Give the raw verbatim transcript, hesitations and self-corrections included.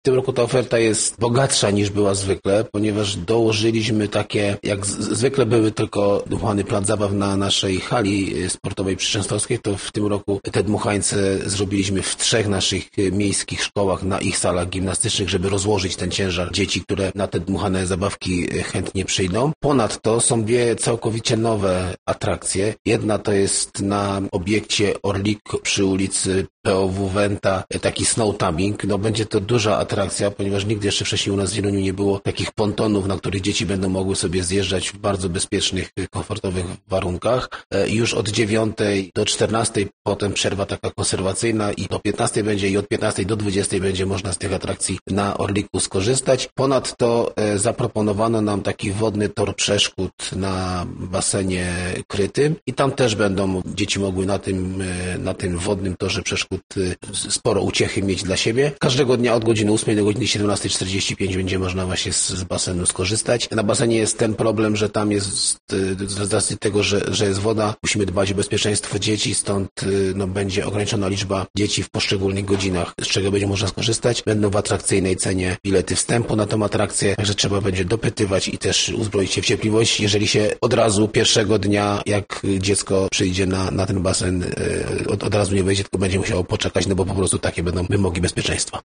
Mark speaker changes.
Speaker 1: W tym roku ta oferta jest bogatsza niż była zwykle, ponieważ dołożyliśmy takie, jak z- zwykle były tylko dmuchany plac zabaw na naszej hali sportowej przy Częstochowskiej, to w tym roku te dmuchańce zrobiliśmy w trzech naszych miejskich szkołach na ich salach gimnastycznych, żeby rozłożyć ten ciężar dzieci, które na te dmuchane zabawki chętnie przyjdą. Ponadto są dwie całkowicie nowe atrakcje. Jedna to jest na obiekcie Orlik przy ulicy P O W Wenta, taki snow tubbing. No będzie to duża atrakcja, ponieważ nigdy jeszcze wcześniej u nas w Wieluniu nie było takich pontonów, na których dzieci będą mogły sobie zjeżdżać w bardzo bezpiecznych, komfortowych warunkach. I już od dziewiątej do czternastej potem przerwa taka konserwacyjna i do piętnastej będzie i od piętnastej do dwudziestej będzie można z tych atrakcji na Orliku skorzystać. Ponadto e, zaproponowano nam taki wodny tor przeszkód na basenie krytym i tam też będą dzieci mogły na tym, e, na tym wodnym torze przeszkód e, sporo uciechy mieć dla siebie. Każdego dnia od godziny ósmej do godziny siedemnastej czterdzieści pięć będzie można właśnie z, z basenu skorzystać. Na basenie jest ten problem, że tam jest e, z racji tego, że, że jest woda, musimy dbać o bezpieczeństwo dzieci, stąd e, no, będzie ograniczona liczba dzieci w poszczególnych godzinach, z czego będzie można skorzystać. Będą w atrakcyjnej cenie bilety wstępu na tą atrakcję, także trzeba będzie dopytywać i też uzbroić się w cierpliwość, jeżeli się od razu pierwszego dnia, jak dziecko przyjdzie na, na ten basen, od, od razu nie wejdzie, tylko będzie musiało poczekać, no bo po prostu takie będą wymogi bezpieczeństwa.